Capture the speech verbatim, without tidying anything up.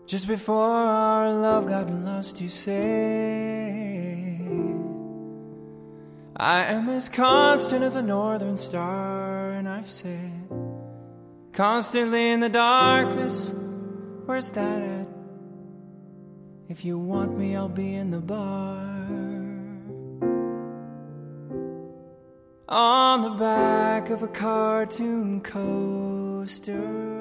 Just before our love got lost, you say, I am as constant as a northern star. And I said, constantly in the darkness, where's that at? If you want me, I'll be in the bar. On the back of a cartoon coaster,